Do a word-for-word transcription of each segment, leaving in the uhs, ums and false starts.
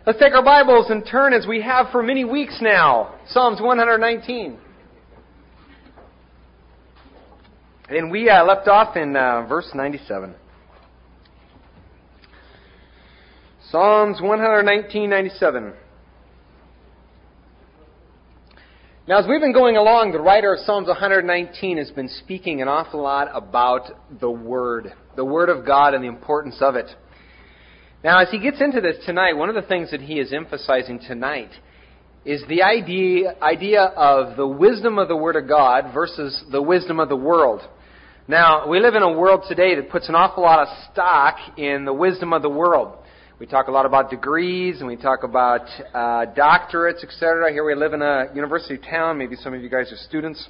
Let's take our Bibles and turn, as we have for many weeks now, Psalms one nineteen. And we uh, left off in uh, verse ninety-seven. Psalms one nineteen, ninety-seven. Now, as we've been going along, the writer of Psalms one nineteen has been speaking an awful lot about the Word, the Word of God and the importance of it. Now, as he gets into this tonight, one of the things that he is emphasizing tonight is the idea, idea of the wisdom of the Word of God versus the wisdom of the world. Now, we live in a world today that puts an awful lot of stock in the wisdom of the world. We talk a lot about degrees, and we talk about uh, doctorates, et cetera. Here we live in a university town. Maybe some of you guys are students.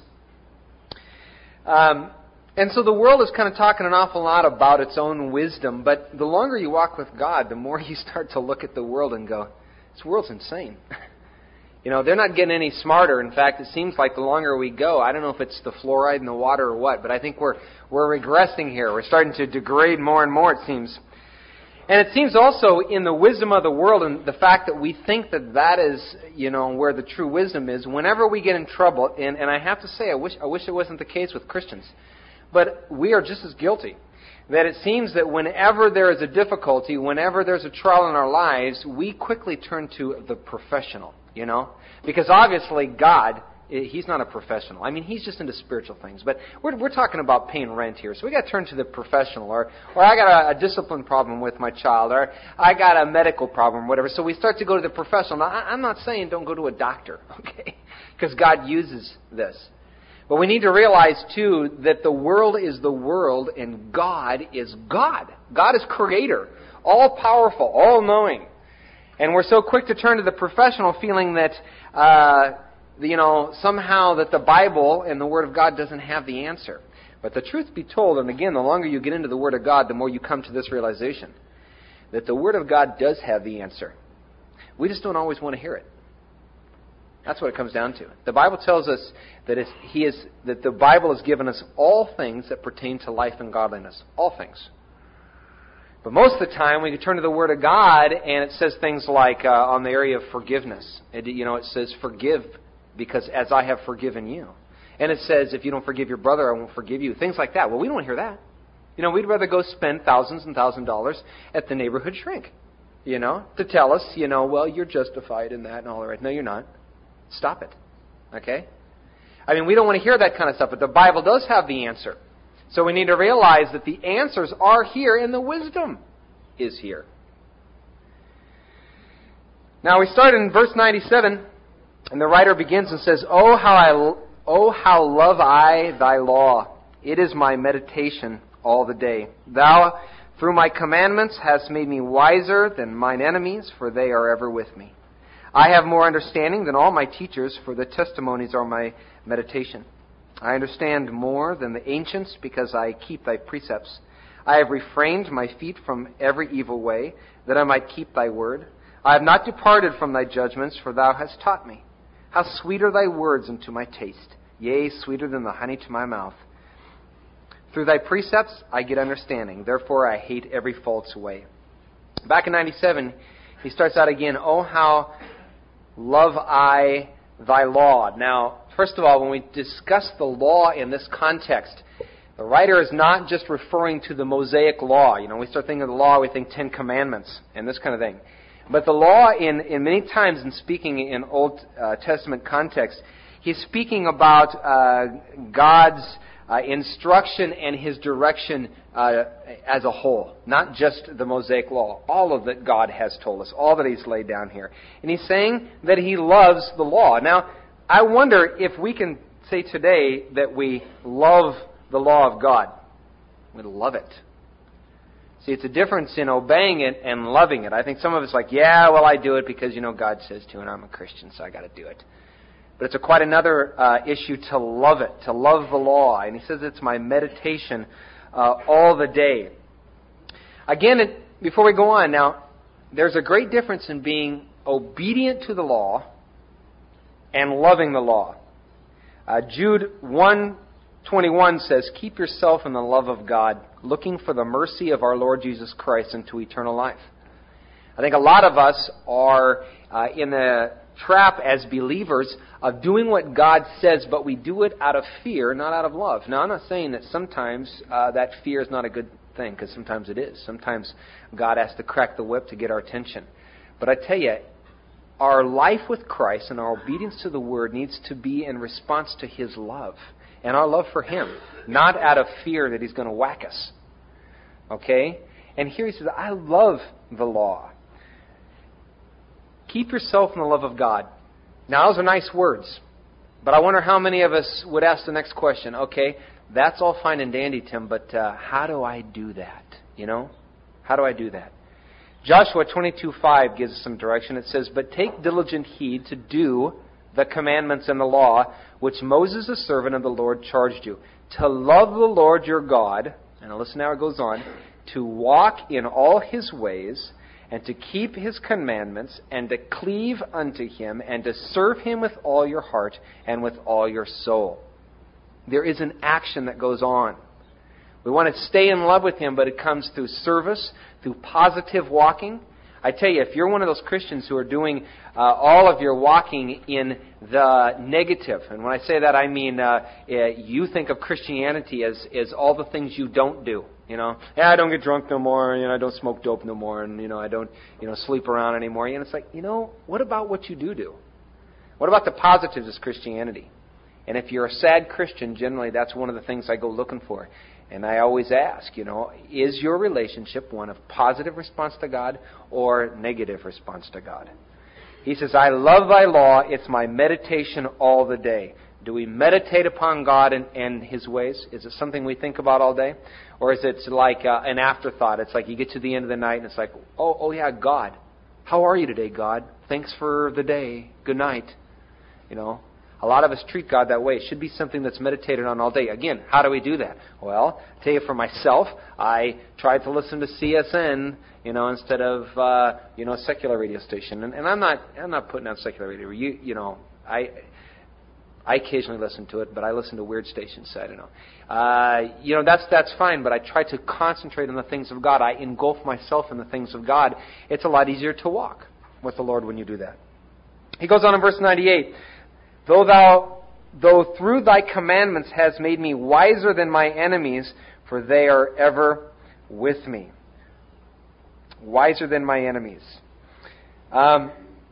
Um, and so the world is kind of talking an awful lot about its own wisdom. But the longer you walk with God, the more you start to look at the world and go, this world's insane. You know, they're not getting any smarter. In fact, it seems like the longer we go, I don't know if it's the fluoride in the water or what, but I think we're we're regressing here. We're starting to degrade more and more, it seems. And it seems also in the wisdom of the world and the fact that we think that that is, you know, where the true wisdom is, whenever we get in trouble, and, and I have to say, I wish I wish it wasn't the case with Christians, but we are just as guilty. That it seems that whenever there is a difficulty, whenever there's a trial in our lives, we quickly turn to the professional, you know? Because obviously God, He's not a professional. I mean, He's just into spiritual things. But we're we're talking about paying rent here. So we got to turn to the professional. Or or I got a, a discipline problem with my child. Or I got a medical problem, whatever. So we start to go to the professional. Now, I, I'm not saying don't go to a doctor, okay? Because God uses this. But we need to realize, too, that the world is the world and God is God. God is creator, all-powerful, all-knowing. And we're so quick to turn to the professional feeling that, uh, you know, somehow that the Bible and the Word of God doesn't have the answer. But the truth be told, and again, the longer you get into the Word of God, the more you come to this realization, that the Word of God does have the answer. We just don't always want to hear it. That's what it comes down to. The Bible tells us that it's, he is, that the Bible has given us all things that pertain to life and godliness. All things. But most of the time, we can turn to the Word of God, and it says things like uh, on the area of forgiveness. It, you know, it says, forgive because as I have forgiven you. And it says, if you don't forgive your brother, I won't forgive you. Things like that. Well, we don't want to hear that. You know, we'd rather go spend thousands and thousands of dollars at the neighborhood shrink, you know, to tell us, you know, well, you're justified in that and all that. Right. No, you're not. Stop it. Okay? I mean, we don't want to hear that kind of stuff, but the Bible does have the answer. So we need to realize that the answers are here and the wisdom is here. Now we start in verse ninety-seven, and the writer begins and says, Oh, how I, oh, how love I thy law. It is my meditation all the day. Thou, through my commandments, hast made me wiser than mine enemies, for they are ever with me. I have more understanding than all my teachers, for the testimonies are my meditation. I understand more than the ancients, because I keep thy precepts. I have refrained my feet from every evil way, that I might keep thy word. I have not departed from thy judgments, for thou hast taught me. How sweet are thy words unto my taste, yea, sweeter than the honey to my mouth. Through thy precepts I get understanding, therefore I hate every false way. Back in ninety-seven, he starts out again, Oh, how love I thy law. Now, first of all, when we discuss the law in this context, the writer is not just referring to the Mosaic law. You know, we start thinking of the law, we think Ten Commandments and this kind of thing. But the law, in, in many times in speaking in Old uh, Testament context, he's speaking about uh, God's uh, instruction and His direction uh, as a whole, not just the Mosaic law. All of that God has told us, all that He's laid down here. And He's saying that He loves the law. Now, I wonder if we can say today that we love the law of God. We love it. See, it's a difference in obeying it and loving it. I think some of us are like, yeah, well, I do it because, you know, God says to, and I'm a Christian, so I got to do it. But it's a quite another uh, issue to love it, to love the law. And he says it's my meditation uh, all the day. Again, it, before we go on, now, there's a great difference in being obedient to the law and loving the law. Uh, Jude one twenty-one says, Keep yourself in the love of God, looking for the mercy of our Lord Jesus Christ unto eternal life. I think a lot of us are uh, in the trap as believers of doing what God says, but we do it out of fear, not out of love. Now, I'm not saying that sometimes uh, that fear is not a good thing, because sometimes it is. Sometimes God has to crack the whip to get our attention. But I tell you, our life with Christ and our obedience to the Word needs to be in response to His love and our love for Him, not out of fear that He's going to whack us. Okay? And here He says, I love the law. Keep yourself in the love of God. Now, those are nice words. But I wonder how many of us would ask the next question. Okay, that's all fine and dandy, Tim, but uh, how do I do that? You know? How do I do that? Joshua twenty-two five gives us some direction. It says, but take diligent heed to do the commandments and the law, which Moses, the servant of the Lord, charged you, to love the Lord your God, and listen how it goes on, to walk in all His ways, and to keep His commandments, and to cleave unto Him, and to serve Him with all your heart and with all your soul. There is an action that goes on. We want to stay in love with Him, but it comes through service, through positive walking. I tell you, if you're one of those Christians who are doing uh, all of your walking in the negative, and when I say that, I mean uh, you think of Christianity as, as all the things you don't do. You know, yeah, I don't get drunk no more, you know, I don't smoke dope no more, and, you know, I don't, you know, sleep around anymore. And it's like, you know, what about what you do do? What about the positives of Christianity? And if you're a sad Christian, generally that's one of the things I go looking for. And I always ask, you know, is your relationship one of positive response to God or negative response to God? He says, I love thy law, it's my meditation all the day. Do we meditate upon God and, and His ways? Is it something we think about all day? Or is it like uh, an afterthought? It's like you get to the end of the night and it's like, oh, oh yeah, God. How are you today, God? Thanks for the day. Good night. You know, a lot of us treat God that way. It should be something that's meditated on all day. Again, how do we do that? Well, I'll tell you for myself, I tried to listen to C S N, you know, instead of, uh, you know, a secular radio station. And, and I'm not, I'm not putting out secular radio. You, you know, I... I occasionally listen to it, but I listen to weird stations, so I don't know. Uh, you know, that's that's fine, but I try to concentrate on the things of God. I engulf myself in the things of God. It's a lot easier to walk with the Lord when you do that. He goes on in verse ninety-eight, Though thou, though through thy commandments hast made me wiser than my enemies, for they are ever with me. Wiser than my enemies. Um,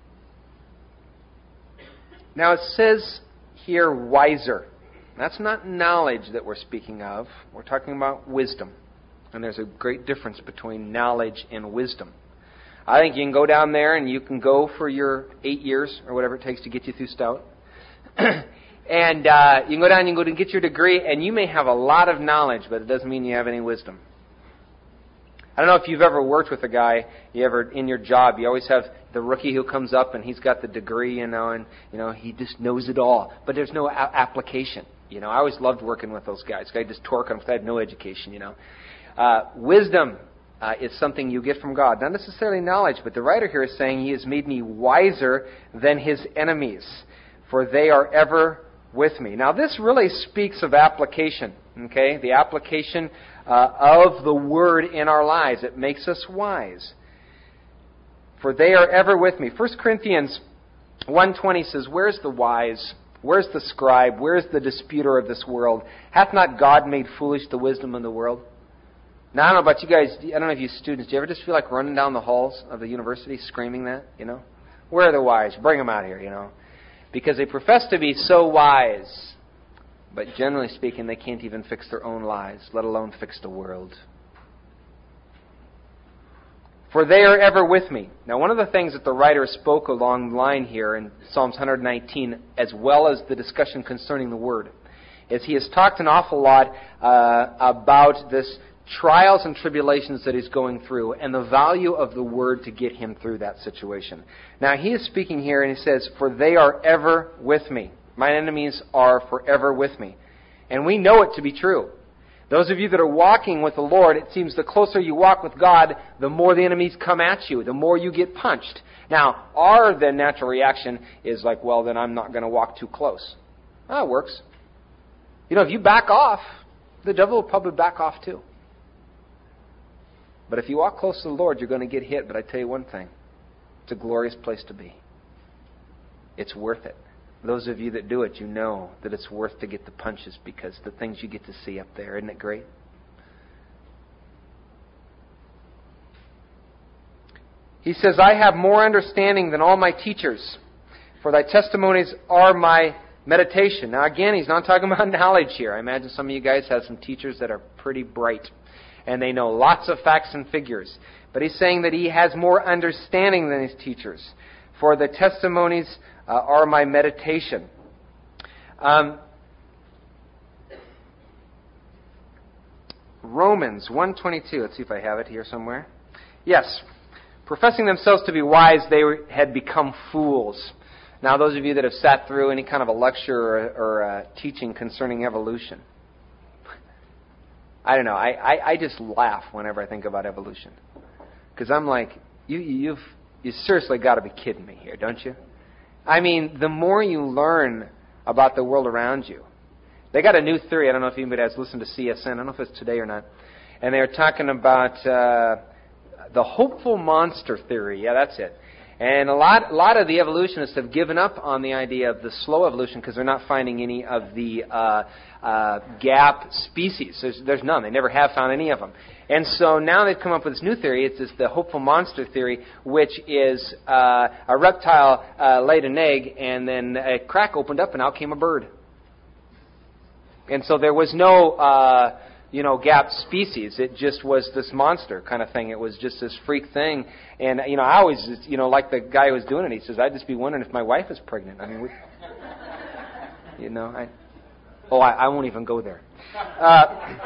now it says here, wiser. That's not knowledge that we're speaking of. We're talking about wisdom. And there's a great difference between knowledge and wisdom. I think you can go down there and you can go for your eight years or whatever it takes to get you through Stout. and uh, you can go down and you can go and get your degree, and you may have a lot of knowledge, but it doesn't mean you have any wisdom. I don't know if you've ever worked with a guy, you ever, in your job, you always have the rookie who comes up and he's got the degree, you know, and, you know, he just knows it all. But there's no a- application. You know, I always loved working with those guys. I just torque them because I had no education, you know. Uh, wisdom uh, is something you get from God. Not necessarily knowledge, but the writer here is saying He has made me wiser than His enemies, for they are ever with me. Now, this really speaks of application, okay? The application uh, of the Word in our lives. It makes us wise. For they are ever with me. First Corinthians one twenty says, Where's the wise? Where's the scribe? Where's the disputer of this world? Hath not God made foolish the wisdom of the world? Now, I don't know about you guys. I don't know if you students, do you ever just feel like running down the halls of the university screaming that, you know? Where are the wise? Bring them out here, you know? Because they profess to be so wise, but generally speaking, they can't even fix their own lives, let alone fix the world. For they are ever with me. Now, one of the things that the writer spoke along the line here in Psalms one nineteen, as well as the discussion concerning the Word, is he has talked an awful lot uh, about this trials and tribulations that he's going through and the value of the Word to get him through that situation. Now, he is speaking here and he says, For they are ever with me. My enemies are forever with me. And we know it to be true. Those of you that are walking with the Lord, it seems the closer you walk with God, the more the enemies come at you, the more you get punched. Now, our then natural reaction is like, well, then I'm not going to walk too close. That works. You know, if you back off, the devil will probably back off too. But if you walk close to the Lord, you're going to get hit. But I tell you one thing, it's a glorious place to be. It's worth it. Those of you that do it, you know that it's worth to get the punches because the things you get to see up there, isn't it great? He says, I have more understanding than all my teachers, for thy testimonies are my meditation. Now again, he's not talking about knowledge here. I imagine some of you guys have some teachers that are pretty bright, and they know lots of facts and figures. But he's saying that he has more understanding than his teachers, for the testimonies uh, are my meditation. Um, Romans one twenty-two. Let's see if I have it here somewhere. Yes. Professing themselves to be wise, they had become fools. Now, those of you that have sat through any kind of a lecture or, or uh, teaching concerning evolution, I don't know. I, I, I just laugh whenever I think about evolution, because I'm like, you you've you seriously got to be kidding me here, don't you? I mean, the more you learn about the world around you, they got a new theory. I don't know if anybody has listened to C S N. I don't know if it's today or not, and they're talking about Uh, the hopeful monster theory. Yeah, that's it. And a lot, a lot of the evolutionists have given up on the idea of the slow evolution because they're not finding any of the uh, uh, gap species. There's, there's none. They never have found any of them. And so now they've come up with this new theory. It's this, the hopeful monster theory, which is uh, a reptile uh, laid an egg, and then a crack opened up, and out came a bird. And so there was no Uh, you know, gap species. It just was this monster kind of thing. It was just this freak thing. And, you know, I always, you know, like the guy who was doing it, he says, I'd just be wondering if my wife is pregnant. I mean, we, you know, I, oh, I, I won't even go there. Uh,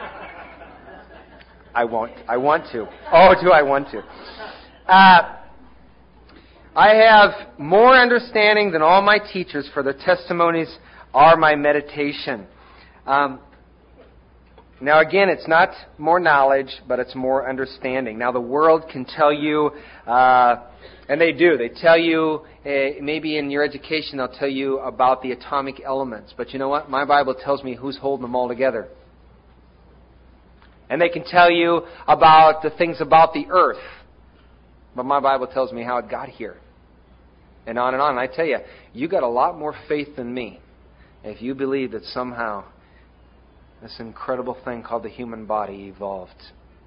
I won't. I want to. Oh, do I want to? Uh, I have more understanding than all my teachers, for the testimonies are my meditation. Um, Now again, it's not more knowledge, but it's more understanding. Now the world can tell you, uh, and they do, they tell you, uh, maybe in your education they'll tell you about the atomic elements. But you know what? My Bible tells me who's holding them all together. And they can tell you about the things about the earth. But my Bible tells me how it got here. And on and on. And I tell you, you got a lot more faith than me if you believe that somehow this incredible thing called the human body evolved.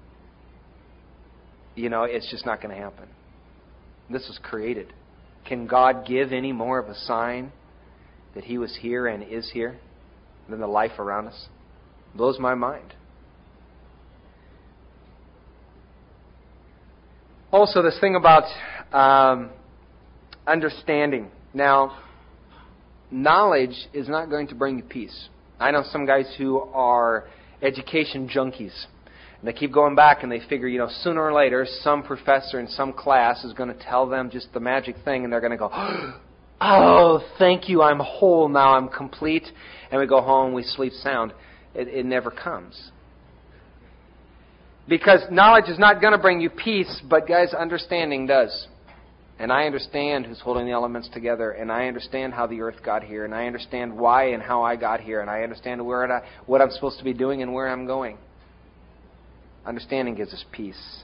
You know, it's just not going to happen. This was created. Can God give any more of a sign that He was here and is here than the life around us? It blows my mind. Also, this thing about um, understanding. Now, knowledge is not going to bring you peace. I know some guys who are education junkies. And they keep going back and they figure, you know, sooner or later, some professor in some class is going to tell them just the magic thing, and they're going to go, oh, thank you, I'm whole now, I'm complete. And we go home, we sleep sound. It, it never comes. Because knowledge is not going to bring you peace, but guys, understanding does. And I understand who's holding the elements together, and I understand how the earth got here, and I understand why and how I got here, and I understand where I, what I'm supposed to be doing and where I'm going. Understanding gives us peace.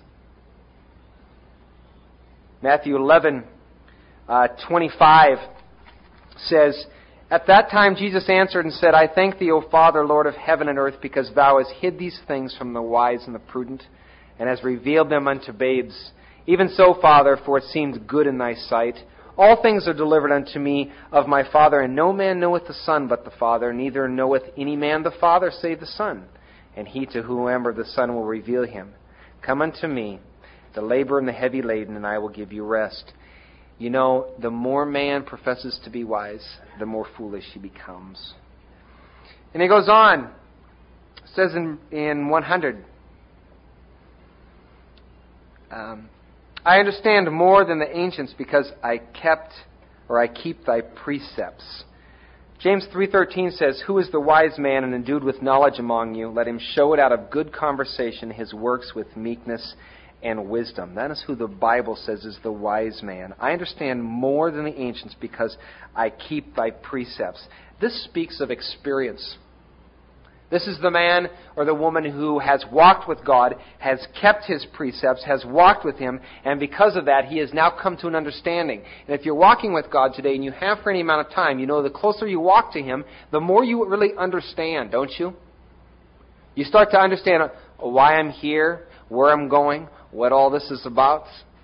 Matthew eleven, uh, twenty-five says, At that time Jesus answered and said, I thank thee, O Father, Lord of heaven and earth, because thou hast hid these things from the wise and the prudent, and hast revealed them unto babes. Even so, Father, for it seemed good in thy sight. All things are delivered unto me of my Father, and no man knoweth the Son but the Father, neither knoweth any man the Father save the Son, and he to whomever the Son will reveal him. Come unto me, the labor and the heavy laden, and I will give you rest. You know, the more man professes to be wise, the more foolish he becomes. And he goes on. It says in, in one hundred, um, I understand more than the ancients because I kept or I keep thy precepts. James three thirteen says, Who is the wise man and endued with knowledge among you? Let him show it out of good conversation, his works with meekness and wisdom. That is who the Bible says is the wise man. I understand more than the ancients because I keep thy precepts. This speaks of experience. This is the man or the woman who has walked with God, has kept His precepts, has walked with Him, and because of that, he has now come to an understanding. And if you're walking with God today, and you have for any amount of time, you know the closer you walk to Him, the more you really understand, don't you? You start to understand why I'm here, where I'm going, what all this is about.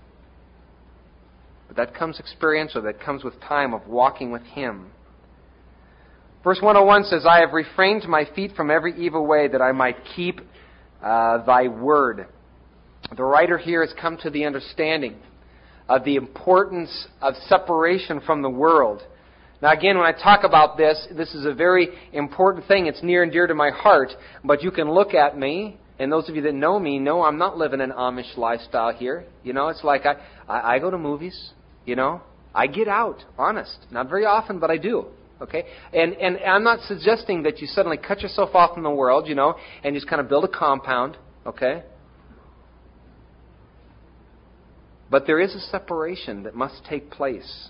But that comes experience, or that comes with time of walking with Him. Verse one oh one says, I have refrained my feet from every evil way that I might keep uh, thy word. The writer here has come to the understanding of the importance of separation from the world. Now again, when I talk about this, this is a very important thing. It's near and dear to my heart. But you can look at me, and those of you that know me know I'm not living an Amish lifestyle here. You know, it's like I, I, I go to movies, you know. I get out, honest. Not very often, but I do. Okay, and and I'm not suggesting that you suddenly cut yourself off from the world, you know, and just kind of build a compound, okay? But there is a separation that must take place.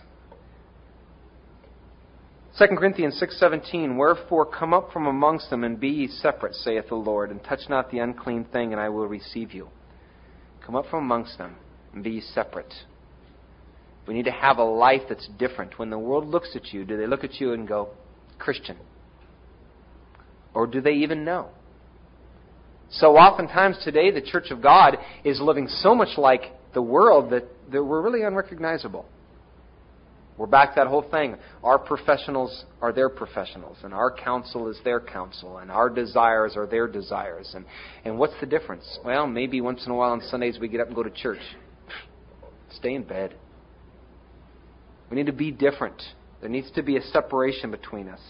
Second Corinthians six seventeen, wherefore come up from amongst them and be ye separate, saith the Lord, and touch not the unclean thing, and I will receive you. Come up from amongst them and be ye separate. We need to have a life that's different. When the world looks at you, do they look at you and go, Christian? Or do they even know? So oftentimes today, the Church of God is living so much like the world that, that we're really unrecognizable. We're back to that whole thing. Our professionals are their professionals, and our counsel is their counsel, and our desires are their desires. And, and what's the difference? Well, maybe once in a while on Sundays we get up and go to church. Stay in bed. We need to be different. There needs to be a separation between us.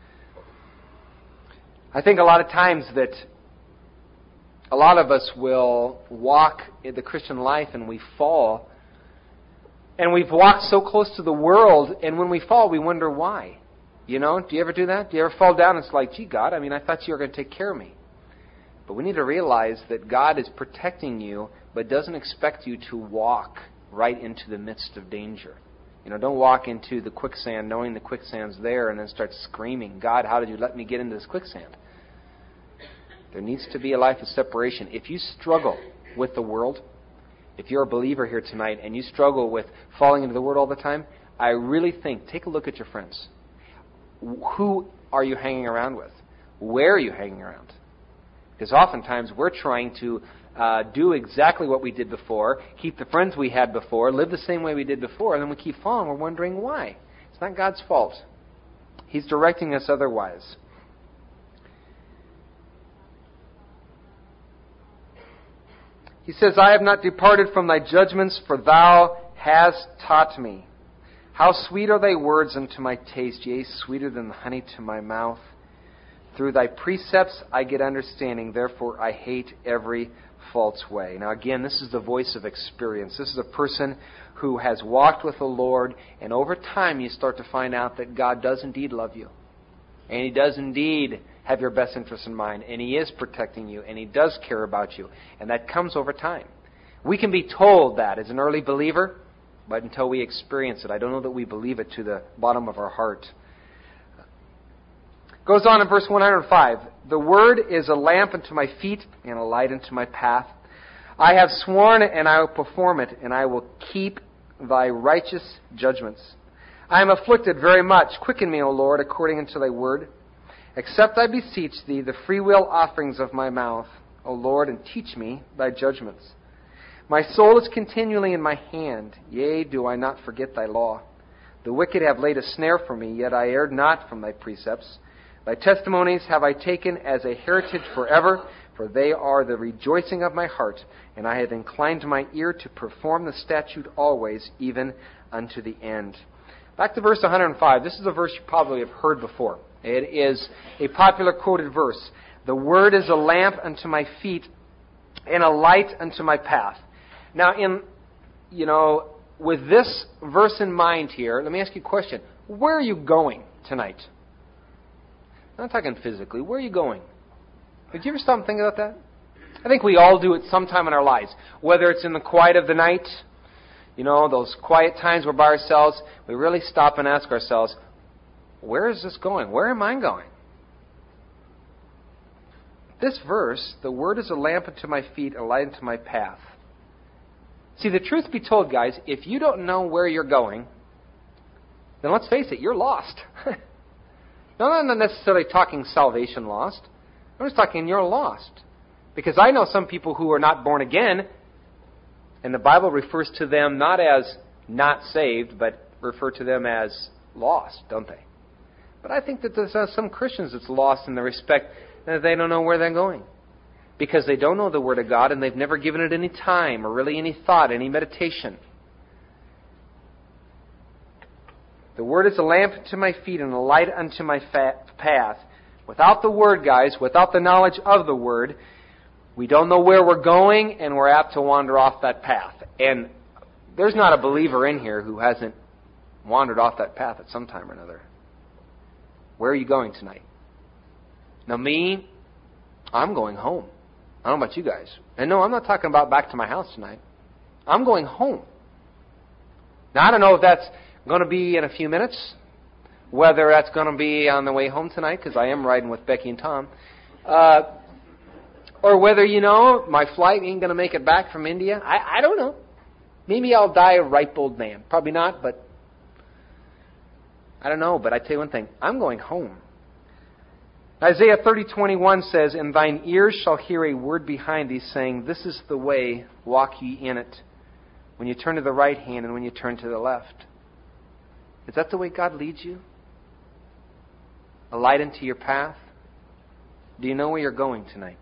I think a lot of times that a lot of us will walk in the Christian life and we fall. And we've walked so close to the world, and when we fall, we wonder why. You know, do you ever do that? Do you ever fall down and it's like, gee, God, I mean, I thought you were going to take care of me. But we need to realize that God is protecting you, but doesn't expect you to walk right into the midst of danger. You know, don't walk into the quicksand knowing the quicksand's there and then start screaming, God, how did you let me get into this quicksand? There needs to be a life of separation. If you struggle with the world, if you're a believer here tonight and you struggle with falling into the world all the time, I really think, take a look at your friends. Who are you hanging around with? Where are you hanging around? Because oftentimes we're trying to Uh, do exactly what we did before, keep the friends we had before, live the same way we did before, and then we keep falling. We're wondering why. It's not God's fault. He's directing us otherwise. He says, I have not departed from thy judgments, for thou hast taught me. How sweet are thy words unto my taste, yea, sweeter than the honey to my mouth. Through thy precepts I get understanding, therefore I hate every false way. Now again, this is the voice of experience. This is a person who has walked with the Lord, and over time you start to find out that God does indeed love you. And He does indeed have your best interest in mind, and He is protecting you, and He does care about you. And that comes over time. We can be told that as an early believer, but until we experience it, I don't know that we believe it to the bottom of our heart. Goes on in verse one oh five. The word is a lamp unto my feet and a light unto my path. I have sworn and I will perform it, and I will keep thy righteous judgments. I am afflicted very much. Quicken me, O Lord, according unto thy word. Accept, I beseech thee, the freewill offerings of my mouth, O Lord, and teach me thy judgments. My soul is continually in my hand. Yea, do I not forget thy law. The wicked have laid a snare for me, yet I erred not from thy precepts. Thy testimonies have I taken as a heritage forever, for they are the rejoicing of my heart, and I have inclined my ear to perform the statute always, even unto the end. Back to verse one oh five. This is a verse you probably have heard before. It is a popular quoted verse. The word is a lamp unto my feet and a light unto my path. Now, in, you know, with this verse in mind here, let me ask you a question. Where are you going tonight? I'm not talking physically. Where are you going? Did you ever stop and think about that? I think we all do it sometime in our lives. Whether it's in the quiet of the night, you know, those quiet times we're by ourselves, we really stop and ask ourselves, where is this going? Where am I going? this verse, the Word is a lamp unto my feet, a light unto my path. See, the truth be told, guys, if you don't know where you're going, then let's face it, you're lost. No, I'm not necessarily talking salvation lost. I'm just talking you're lost. Because I know some people who are not born again, and the Bible refers to them not as not saved, but refer to them as lost, don't they? But I think that there's uh, some Christians that's lost in the respect that they don't know where they're going. Because they don't know the Word of God, and they've never given it any time, or really any thought, any meditation. The Word is a lamp unto my feet and a light unto my path. Without the Word, guys, without the knowledge of the Word, we don't know where we're going, and we're apt to wander off that path. And there's not a believer in here who hasn't wandered off that path at some time or another. Where are you going tonight? Now me, I'm going home. I don't know about you guys. And no, I'm not talking about back to my house tonight. I'm going home. Now I don't know if that's going to be in a few minutes, whether that's going to be on the way home tonight, because I am riding with Becky and Tom, uh, or whether, you know, my flight ain't going to make it back from India. I, I don't know. Maybe I'll die a ripe old man. Probably not, but I don't know. But I tell you one thing, I'm going home. Isaiah thirty twenty-one says, "And thine ears shall hear a word behind thee, saying, This is the way, walk ye in it, when you turn to the right hand and when you turn to the left." Is that the way God leads you? A light into your path? Do you know where you're going tonight?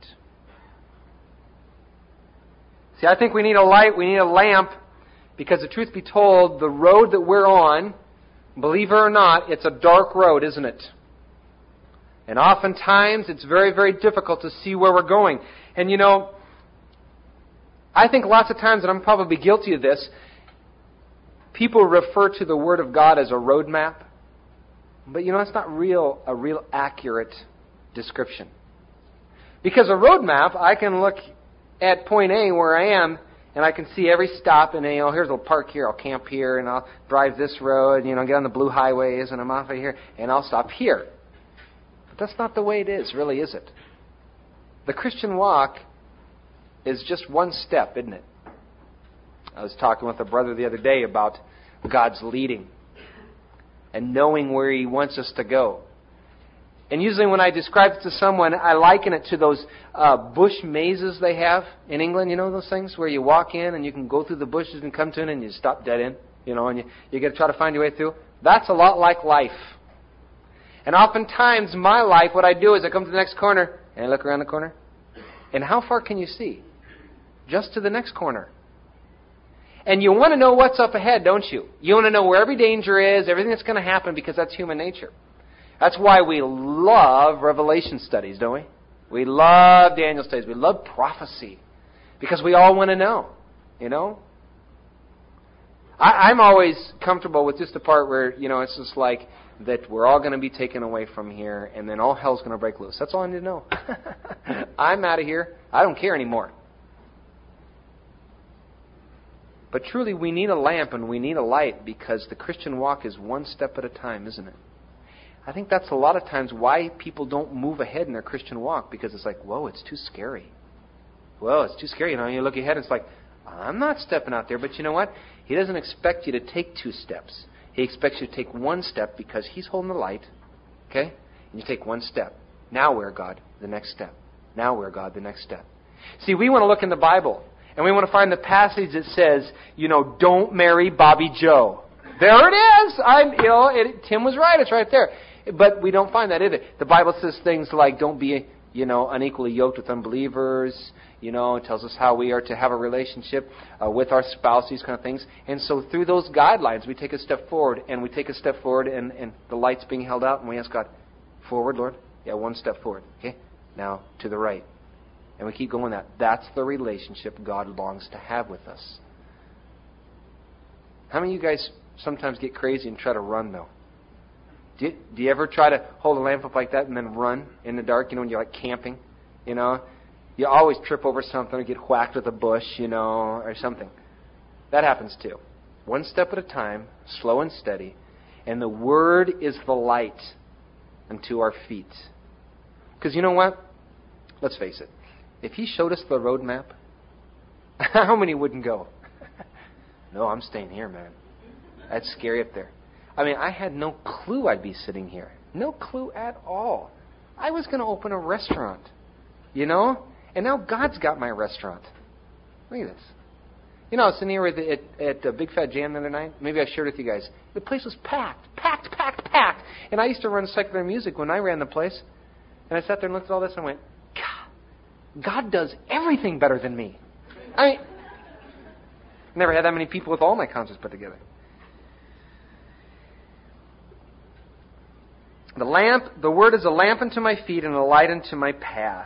See, I think we need a light, we need a lamp, because the truth be told, the road that we're on, believe it or not, it's a dark road, isn't it? And oftentimes, it's very, very difficult to see where we're going. And you know, I think lots of times, and I'm probably guilty of this, people refer to the Word of God as a road map. But you know, it's not real a real accurate description. Because a road map, I can look at point A where I am, and I can see every stop, and you know, here's a park here, I'll camp here, and I'll drive this road, you know, get on the blue highways, and I'm off of here, and I'll stop here. But that's not the way it is, really, is it? The Christian walk is just one step, isn't it? I was talking with a brother the other day about God's leading and knowing where He wants us to go. And usually when I describe it to someone, I liken it to those uh, bush mazes they have in England. You know those things where you walk in and you can go through the bushes and come to it and you stop dead end, you know, and you, you got to try to find your way through. That's a lot like life. And oftentimes my life, what I do is I come to the next corner and I look around the corner. And how far can you see? Just to the next corner. And you want to know what's up ahead, don't you? You want to know where every danger is, everything that's going to happen, because that's human nature. That's why we love Revelation studies, don't we? We love Daniel studies. We love prophecy. Because we all want to know, you know? I, I'm always comfortable with just the part where, you know, it's just like that we're all going to be taken away from here and then all hell's going to break loose. That's all I need to know. I'm out of here. I don't care anymore. But truly, we need a lamp and we need a light because the Christian walk is one step at a time, isn't it? I think that's a lot of times why people don't move ahead in their Christian walk, because it's like, whoa, it's too scary. Whoa, it's too scary. You know, you look ahead and it's like, I'm not stepping out there. But you know what? He doesn't expect you to take two steps. He expects you to take one step because He's holding the light. Okay? And you take one step. Now where, God? The next step. Now where, God? The next step. See, we want to look in the Bible. And we want to find the passage that says, you know, don't marry Bobby Joe. There it is. I'm, you know, it, Tim was right. It's right there. But we don't find that either. The Bible says things like, don't be, you know, unequally yoked with unbelievers. You know, it tells us how we are to have a relationship uh, with our spouse, these kind of things. And so through those guidelines, we take a step forward, and we take a step forward, and, and the light's being held out, and we ask God, forward, Lord? Yeah, one step forward. Okay? Now, to the right. And we keep going that. That's the relationship God longs to have with us. How many of you guys sometimes get crazy and try to run, though? Do you, do you ever try to hold a lamp up like that and then run in the dark, you know, when you're like camping? You know? You always trip over something or get whacked with a bush, you know, or something. That happens too. One step at a time, slow and steady. And the Word is the light unto our feet. Because you know what? Let's face it. If He showed us the roadmap, how many wouldn't go? No, I'm staying here, man. That's scary up there. I mean, I had no clue I'd be sitting here. No clue at all. I was going to open a restaurant, you know? And now God's got my restaurant. Look at this. You know, I was sitting here at, the, at, at a Big Fat Jam the other night. Maybe I shared with you guys. The place was packed, packed, packed, packed. And I used to run secular music when I ran the place. And I sat there and looked at all this and went, God, God does everything better than me. I mean, never had that many people with all my concerts put together. The lamp, the word is a lamp unto my feet and a light unto my path.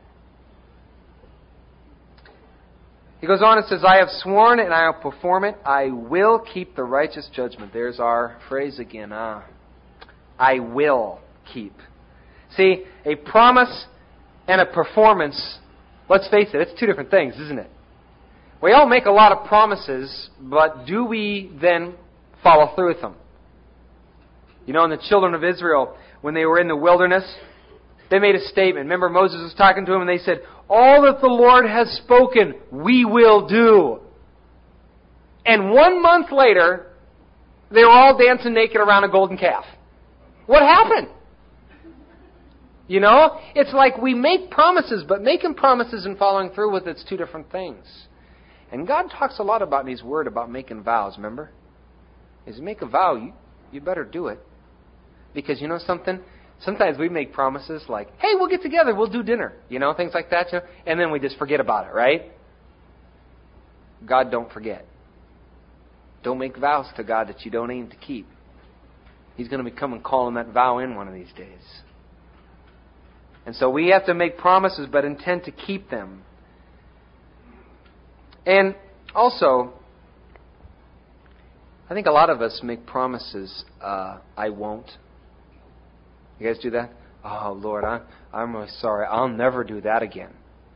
He goes on and says, I have sworn and I will perform it. I will keep the righteous judgment. There's our phrase again. Ah, I will keep. See, a promise and a performance, let's face it, it's two different things, isn't it? We all make a lot of promises, but do we then follow through with them? You know, in the children of Israel, when they were in the wilderness, they made a statement. Remember, Moses was talking to them and they said, all that the Lord has spoken, we will do. And one month later, they were all dancing naked around a golden calf. What happened? You know, it's like we make promises, but making promises and following through with it's two different things. And God talks a lot about in His Word about making vows, remember? As you make a vow, you, you better do it. Because you know something? Sometimes we make promises like, hey, we'll get together, we'll do dinner. You know, things like that. You know? And then we just forget about it, right? God don't forget. Don't make vows to God that you don't aim to keep. He's going to be coming calling that vow in one of these days. And so we have to make promises but intend to keep them. And also, I think a lot of us make promises, uh, I won't. You guys do that? Oh, Lord, I'm, I'm really sorry. I'll never do that again.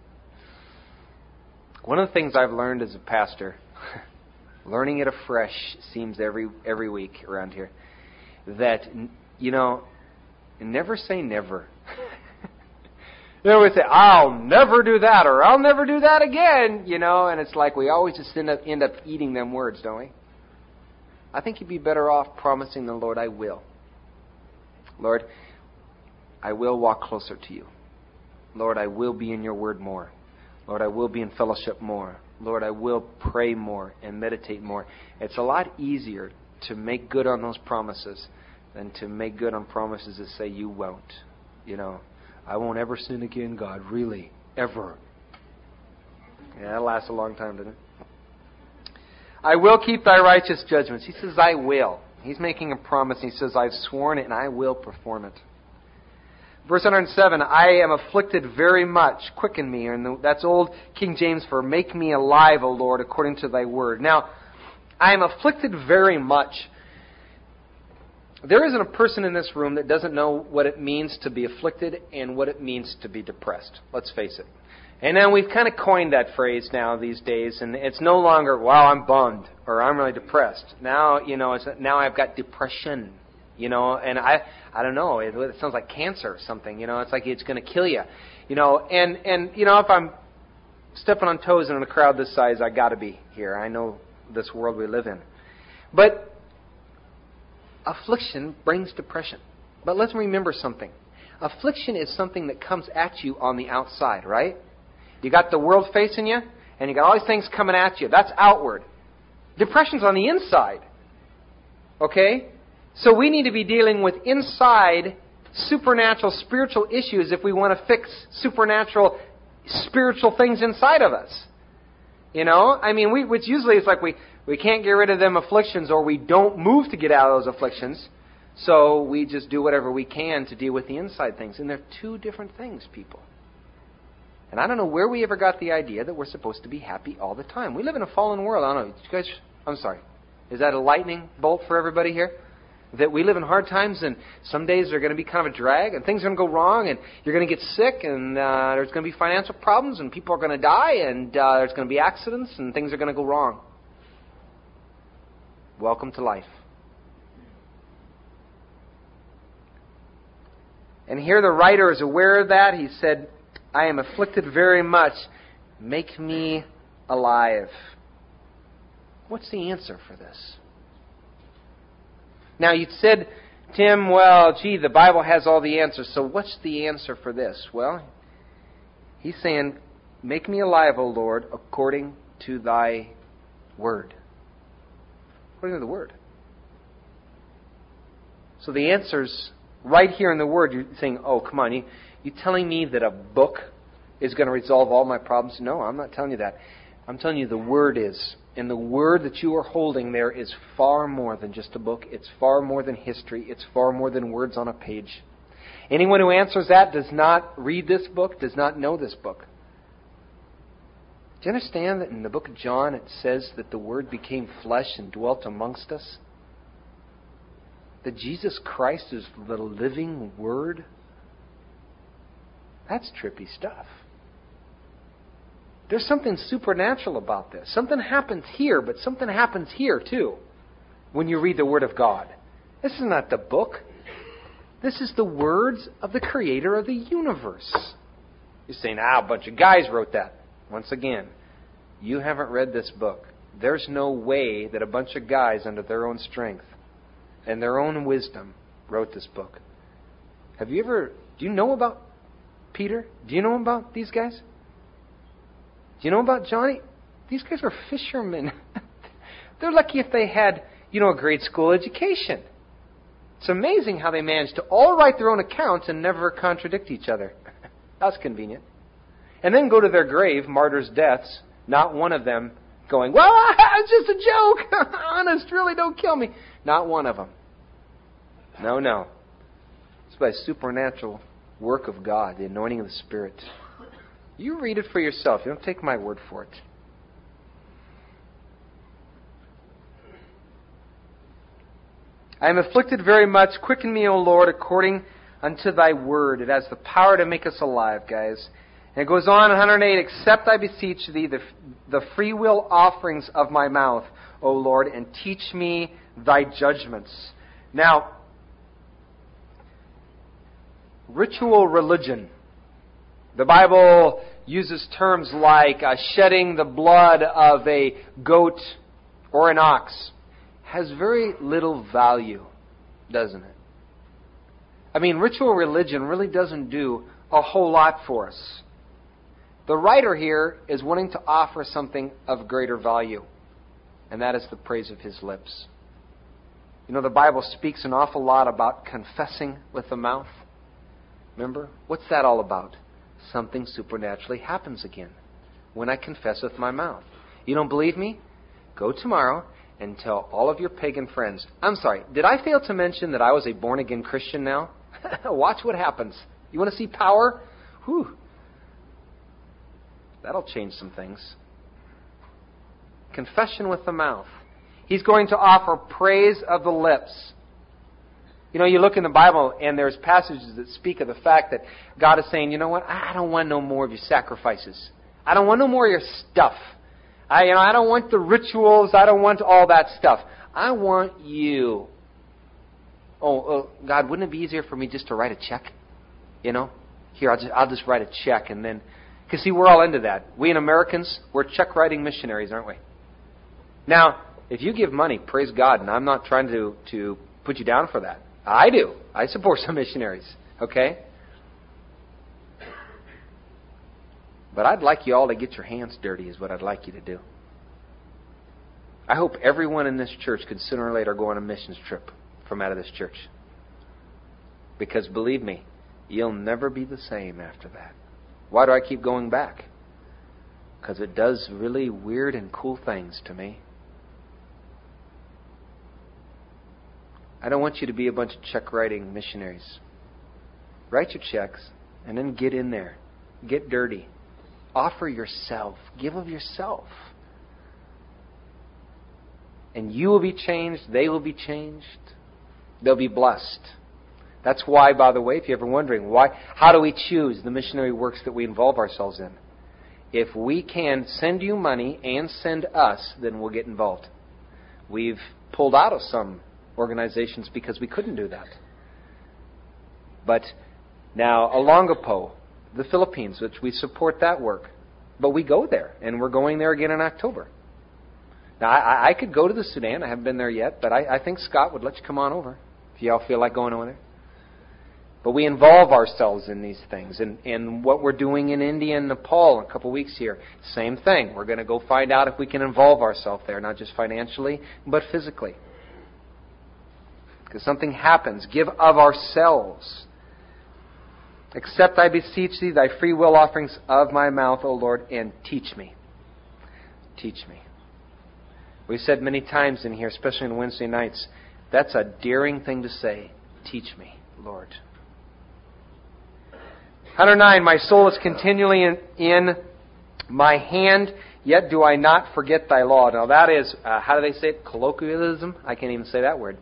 One of the things I've learned as a pastor, learning it afresh seems every every week around here, that, you know, never say never. You know, we say, I'll never do that, or I'll never do that again, you know, and it's like we always just end up, end up eating them words, don't we? I think you'd be better off promising the Lord, I will. Lord, I will walk closer to you. Lord, I will be in your word more. Lord, I will be in fellowship more. Lord, I will pray more and meditate more. It's a lot easier to make good on those promises than to make good on promises that say you won't. You know, I won't ever sin again, God, really, ever. Yeah, that lasts a long time, doesn't it? I will keep thy righteous judgments. He says, I will. He's making a promise. He says, I've sworn it and I will perform it. Verse one hundred seven, I am afflicted very much. Quicken me. And that's old King James for make me alive, O Lord, according to thy word. Now, I am afflicted very much. There isn't a person in this room that doesn't know what it means to be afflicted and what it means to be depressed. Let's face it. And then we've kind of coined that phrase now these days, and it's no longer, wow, I'm bummed, or I'm really depressed. Now, you know, it's, now I've got depression, you know, and I, I don't know, it, it sounds like cancer or something, you know, it's like it's going to kill you, you know, and, and, you know, if I'm stepping on toes in a crowd this size, I got to be here. I know this world we live in. But affliction brings depression. But let's remember something. Affliction is something that comes at you on the outside, right? You got the world facing you, and you got all these things coming at you. That's outward. Depression's on the inside. Okay? So we need to be dealing with inside supernatural spiritual issues if we want to fix supernatural spiritual things inside of us. You know? I mean, we, which usually is like we, we can't get rid of them afflictions, or we don't move to get out of those afflictions. So we just do whatever we can to deal with the inside things. And they're two different things, people. And I don't know where we ever got the idea that we're supposed to be happy all the time. We live in a fallen world. I don't know. You guys, I'm sorry. Is that a lightning bolt for everybody here? That we live in hard times, and some days are going to be kind of a drag, and things are going to go wrong, and you're going to get sick, and uh, there's going to be financial problems, and people are going to die, and uh, there's going to be accidents, and things are going to go wrong. Welcome to life. And here the writer is aware of that. He said, I am afflicted very much. Make me alive. What's the answer for this? Now, you said, Tim, well, gee, the Bible has all the answers, so what's the answer for this? Well, he's saying, make me alive, O Lord, according to thy word. According to the word. So the answer's right here in the word. You're saying, oh, come on, you, you telling me that a book is going to resolve all my problems? No, I'm not telling you that. I'm telling you the word is. And the word that you are holding there is far more than just a book. It's far more than history. It's far more than words on a page. Anyone who answers that does not read this book, does not know this book. Do you understand that in the book of John it says that the Word became flesh and dwelt amongst us? That Jesus Christ is the living Word? That's trippy stuff. There's something supernatural about this. Something happens here, but something happens here too when you read the Word of God. This is not the book. This is the words of the Creator of the universe. You're saying, ah, a bunch of guys wrote that. Once again, you haven't read this book. There's no way that a bunch of guys under their own strength and their own wisdom wrote this book. Have you ever, do you know about Peter? Do you know about these guys? Do you know about Johnny? These guys were fishermen. They're lucky if they had, you know, a grade school education. It's amazing how they managed to all write their own accounts and never contradict each other. That's convenient. And then go to their grave, martyrs' deaths, not one of them going, well, it's just a joke. Honest, really, don't kill me. Not one of them. No, no. It's by supernatural work of God, the anointing of the Spirit. You read it for yourself. You don't take my word for it. I am afflicted very much. Quicken me, O Lord, according unto thy word. It has the power to make us alive, guys. And it goes on, one hundred eight, accept, I beseech thee, the, the free will offerings of my mouth, O Lord, and teach me thy judgments. Now, ritual religion. The Bible uses terms like uh, shedding the blood of a goat or an ox. Has very little value, doesn't it? I mean, ritual religion really doesn't do a whole lot for us. The writer here is wanting to offer something of greater value, and that is the praise of his lips. You know, the Bible speaks an awful lot about confessing with the mouth. Remember? What's that all about? Something supernaturally happens again when I confess with my mouth. You don't believe me? Go tomorrow and tell all of your pagan friends. I'm sorry, did I fail to mention that I was a born-again Christian now? Watch what happens. You want to see power? Whew. That'll change some things. Confession with the mouth. He's going to offer praise of the lips. You know, you look in the Bible and there's passages that speak of the fact that God is saying, you know what, I don't want no more of your sacrifices. I don't want no more of your stuff. I, you know, I don't want the rituals. I don't want all that stuff. I want you. Oh, oh, God, wouldn't it be easier for me just to write a check? You know, here, I'll just, I'll just write a check and then... Because, see, we're all into that. We in Americans, we're check-writing missionaries, aren't we? Now, if you give money, praise God, and I'm not trying to, to put you down for that. I do. I support some missionaries, okay? But I'd like you all to get your hands dirty is what I'd like you to do. I hope everyone in this church could sooner or later go on a missions trip from out of this church. Because believe me, you'll never be the same after that. Why do I keep going back? Because it does really weird and cool things to me. I don't want you to be a bunch of check-writing missionaries. Write your checks and then get in there. Get dirty. Offer yourself. Give of yourself. And you will be changed. They will be changed. They'll be blessed. That's why, by the way, if you're ever wondering, why, how do we choose the missionary works that we involve ourselves in? If we can send you money and send us, then we'll get involved. We've pulled out of some organizations because we couldn't do that. But now, Olongapo, the Philippines, which we support that work. But we go there, and we're going there again in October. Now, I, I could go to the Sudan. I haven't been there yet, but I, I think Scott would let you come on over if y'all feel like going over there. But we involve ourselves in these things. And, and what we're doing in India and Nepal in a couple of weeks here, same thing. We're going to go find out if we can involve ourselves there, not just financially, but physically. Because something happens. Give of ourselves. Accept, I beseech thee, thy free will offerings of my mouth, O Lord, and teach me. Teach me. We've said many times in here, especially on Wednesday nights, that's a daring thing to say. Teach me, Lord. one oh nine, my soul is continually in, in my hand, yet do I not forget thy law. Now that is, uh, how do they say it? Colloquialism? I can't even say that word.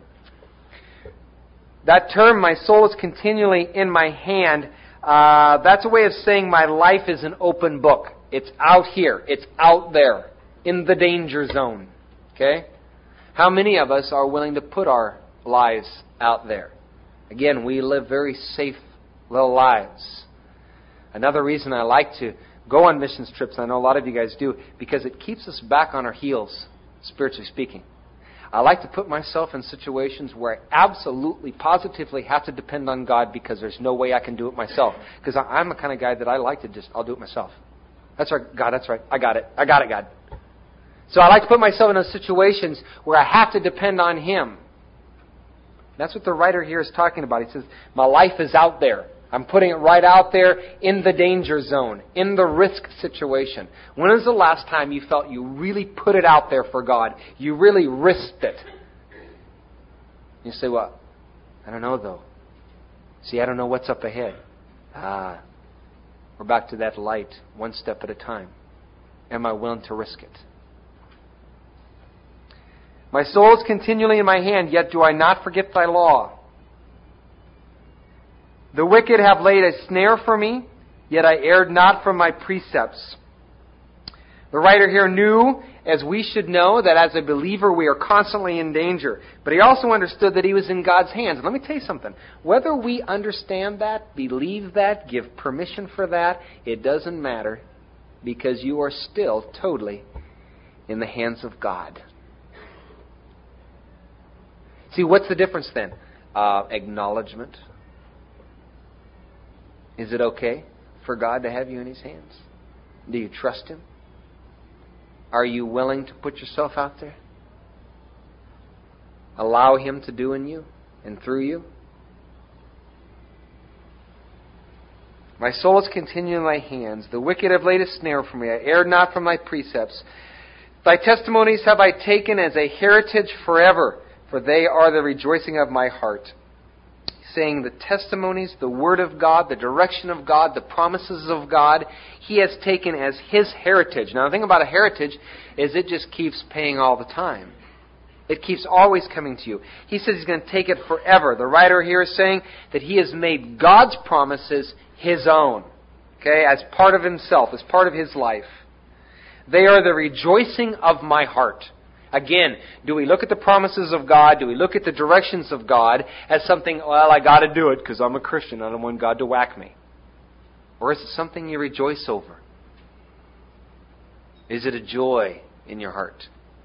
That term, my soul is continually in my hand, uh, that's a way of saying my life is an open book. It's out here. It's out there, in the danger zone. Okay? How many of us are willing to put our lives out there? Again, we live very safe little lives. Another reason I like to go on missions trips, and I know a lot of you guys do, because it keeps us back on our heels, spiritually speaking. I like to put myself in situations where I absolutely, positively have to depend on God because there's no way I can do it myself. Because I'm the kind of guy that I like to just, I'll do it myself. That's right, God, that's right. I got it. I got it, God. So I like to put myself in those situations where I have to depend on Him. That's what the writer here is talking about. He says, my life is out there. I'm putting it right out there in the danger zone, in the risk situation. When was the last time you felt you really put it out there for God? You really risked it. You say, well, I don't know though. See, I don't know what's up ahead. Ah, we're back to that light, one step at a time. Am I willing to risk it? My soul is continually in my hand, yet do I not forget thy law. The wicked have laid a snare for me, yet I erred not from my precepts. The writer here knew, as we should know, that as a believer we are constantly in danger. But he also understood that he was in God's hands. Let me tell you something. Whether we understand that, believe that, give permission for that, it doesn't matter, because you are still totally in the hands of God. See, what's the difference then? Uh, acknowledgement. Is it okay for God to have you in His hands? Do you trust Him? Are you willing to put yourself out there? Allow Him to do in you and through you? My soul is continuing in my hands. The wicked have laid a snare for me. I erred not from thy precepts. Thy testimonies have I taken as a heritage forever, for they are the rejoicing of my heart. Saying the testimonies, the Word of God, the direction of God, the promises of God, He has taken as His heritage. Now the thing about a heritage is it just keeps paying all the time. It keeps always coming to you. He says He's going to take it forever. The writer here is saying that He has made God's promises His own. Okay, as part of Himself, as part of His life. They are the rejoicing of my heart. Again, do we look at the promises of God? Do we look at the directions of God as something, well, I got to do it because I'm a Christian. I don't want God to whack me. Or is it something you rejoice over? Is it a joy in your heart?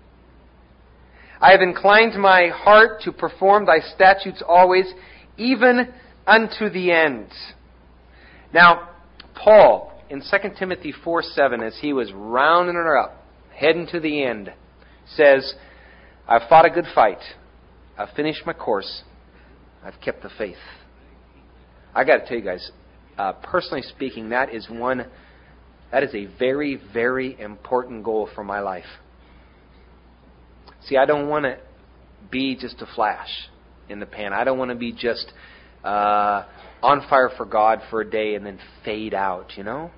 I have inclined my heart to perform thy statutes always, even unto the end. Now, Paul, in Second Timothy four seven, as he was rounding her up, heading to the end, says, I've fought a good fight. I've finished my course. I've kept the faith. I got to tell you guys, uh, personally speaking, that is one, that is a very, very important goal for my life. See, I don't want to be just a flash in the pan. I don't want to be just uh, on fire for God for a day and then fade out, you know?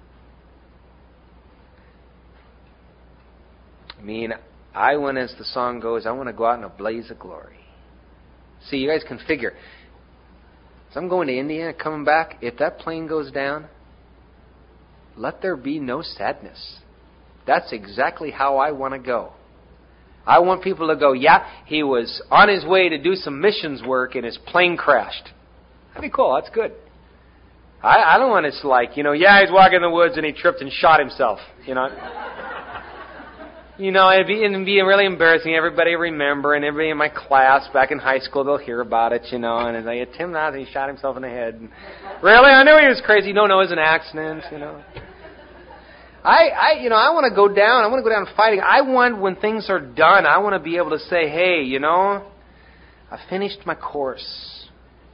I mean, I want, as the song goes, I want to go out in a blaze of glory. See, you guys can figure. As I'm going to India and coming back, if that plane goes down, let there be no sadness. That's exactly how I want to go. I want people to go, yeah, he was on his way to do some missions work and his plane crashed. That'd be cool. That's good. I, I don't want to like, you know, yeah, he's walking in the woods and he tripped and shot himself, you know. You know, it'd be, it'd be really embarrassing. Everybody remember, and everybody in my class back in high school, they'll hear about it, you know. And it's like, Tim Nazi, he shot himself in the head. And, really? I knew he was crazy. No, no, it was an accident, you know. I, I, you know, I want to go down. I want to go down fighting. I want, when things are done, I want to be able to say, hey, you know, I finished my course.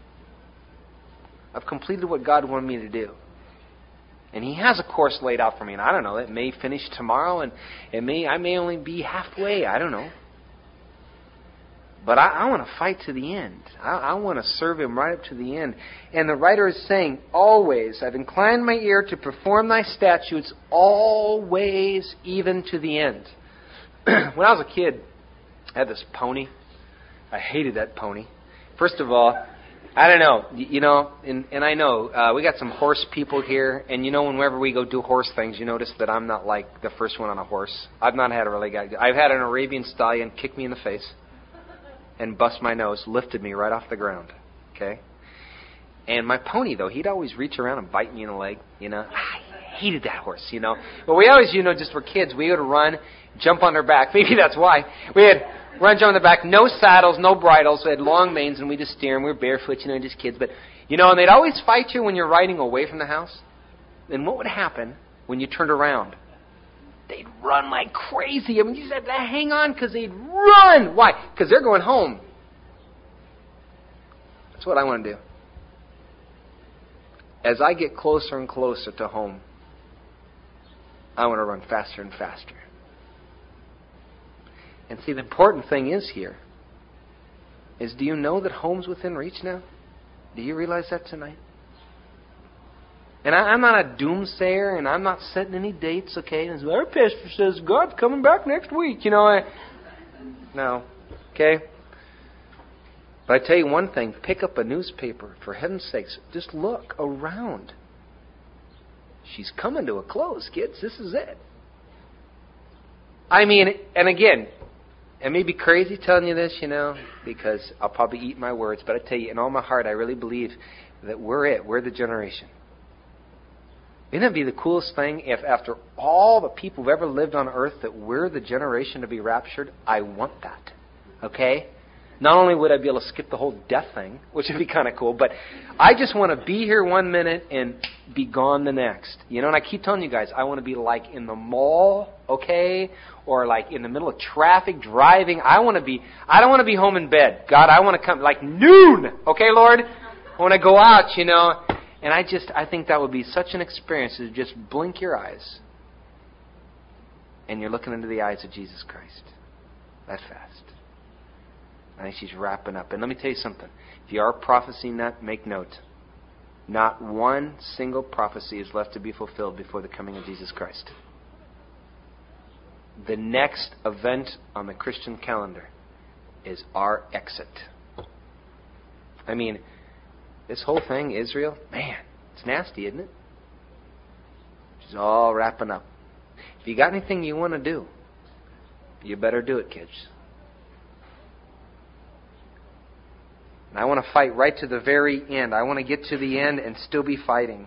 I've completed what God wanted me to do. And He has a course laid out for me. And I don't know, it may finish tomorrow, and it may I may only be halfway. I don't know. But I, I want to fight to the end. I, I want to serve Him right up to the end. And the writer is saying, always, I've inclined my ear to perform Thy statutes, always, even to the end. When I was a kid, I had this pony. I hated that pony. First of all, I don't know, you know, and, and I know, uh, we got some horse people here, and you know, whenever we go do horse things, you notice that I'm not like the first one on a horse. I've not had a really good, I've had an Arabian stallion kick me in the face and bust my nose, lifted me right off the ground, okay? And my pony, though, he'd always reach around and bite me in the leg, you know. I hated that horse, you know. But we always, you know, just were kids, we would run, jump on their back. Maybe that's why. We had run, jump on the back, no saddles, no bridles. We had long manes, and we just steer, and we were barefoot, you know, just kids. But, you know, and they'd always fight you when you're riding away from the house. And what would happen when you turned around? They'd run like crazy. I mean, you just had to hang on because they'd run. Why? Because they're going home. That's what I want to do. As I get closer and closer to home, I want to run faster and faster. And see, the important thing is here, is do you know that home's within reach now? Do you realize that tonight? And I, I'm not a doomsayer, and I'm not setting any dates, okay? And our pastor says God's coming back next week, you know. I, no, okay? But I tell you one thing, pick up a newspaper, for heaven's sakes. Just look around. She's coming to a close, kids. This is it. I mean, and again, it may be crazy telling you this, you know, because I'll probably eat my words, but I tell you, in all my heart, I really believe that we're it. We're the generation. Wouldn't it be the coolest thing if after all the people who've ever lived on earth that we're the generation to be raptured? I want that. Okay? Not only would I be able to skip the whole death thing, which would be kind of cool, but I just want to be here one minute and be gone the next. You know, and I keep telling you guys, I want to be like in the mall, okay? Or like in the middle of traffic, driving. I want to be, I don't want to be home in bed. God, I want to come like noon, okay, Lord? I want to go out, you know. And I just, I think that would be such an experience to just blink your eyes and you're looking into the eyes of Jesus Christ. That fast. I think she's wrapping up. And let me tell you something. If you are prophesying that, make note. Not one single prophecy is left to be fulfilled before the coming of Jesus Christ. The next event on the Christian calendar is our exit. I mean, this whole thing, Israel, man, it's nasty, isn't it? She's all wrapping up. If you got anything you want to do, you better do it, kids. And I want to fight right to the very end. I want to get to the end and still be fighting.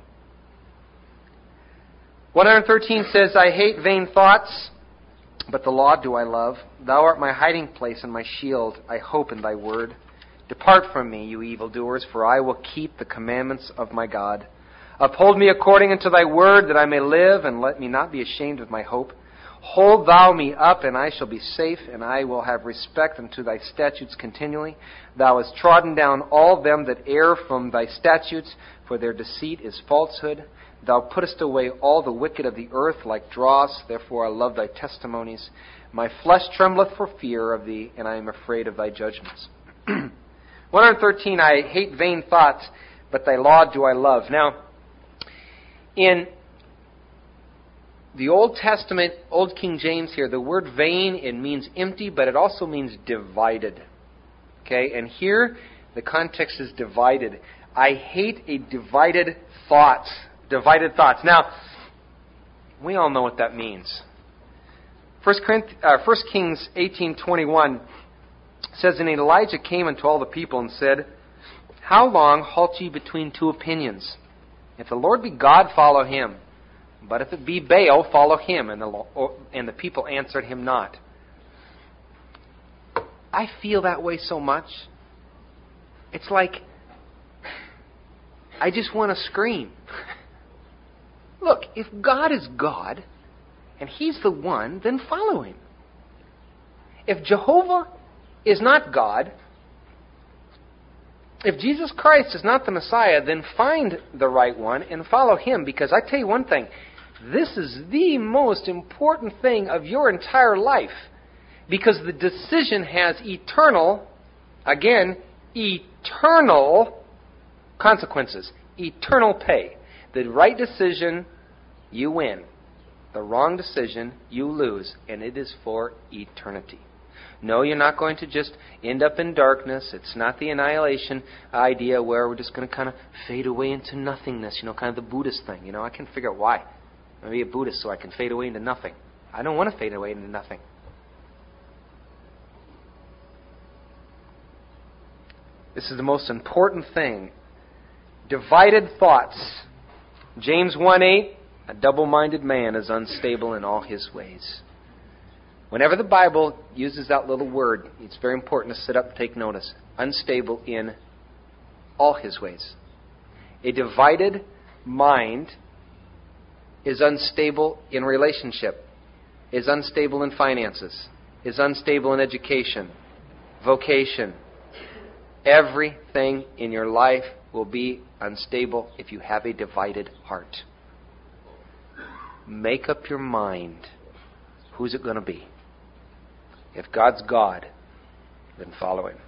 one thirteen says, I hate vain thoughts, but the law do I love. Thou art my hiding place and my shield. I hope in thy word. Depart from me, you evildoers, for I will keep the commandments of my God. Uphold me according unto thy word, that I may live, and let me not be ashamed of my hope. Hold thou me up, and I shall be safe, and I will have respect unto thy statutes continually. Thou hast trodden down all them that err from thy statutes, for their deceit is falsehood. Thou puttest away all the wicked of the earth like dross, therefore I love thy testimonies. My flesh trembleth for fear of thee, and I am afraid of thy judgments. one thirteen, I hate vain thoughts, but thy law do I love. Now, in the Old Testament, Old King James here, the word vain, it means empty, but it also means divided. Okay, and here the context is divided. I hate a divided thought. Divided thoughts. Now, we all know what that means. First Kings eighteen twenty-one says, And Elijah came unto all the people and said, How long halt ye between two opinions? If the Lord be God, follow him. But if it be Baal, follow him. And the, and the people answered him not. I feel that way so much. It's like, I just want to scream. Look, if God is God, and he's the one, then follow him. If Jehovah is not God, if Jesus Christ is not the Messiah, then find the right one and follow him. Because I tell you one thing, this is the most important thing of your entire life. Because the decision has eternal, again, eternal consequences. Eternal pay. The right decision, you win. The wrong decision, you lose. And it is for eternity. No, you're not going to just end up in darkness. It's not the annihilation idea where we're just going to kind of fade away into nothingness. You know, kind of the Buddhist thing. You know, I can figure out why. I'm going to be a Buddhist so I can fade away into nothing. I don't want to fade away into nothing. This is the most important thing. Divided thoughts. James one eight, a double-minded man is unstable in all his ways. Whenever the Bible uses that little word, it's very important to sit up and take notice. Unstable in all his ways. A divided mind is unstable in relationship, is unstable in finances, is unstable in education, vocation. Everything in your life will be unstable if you have a divided heart. Make up your mind. Who's it going to be? If God's God, then follow him.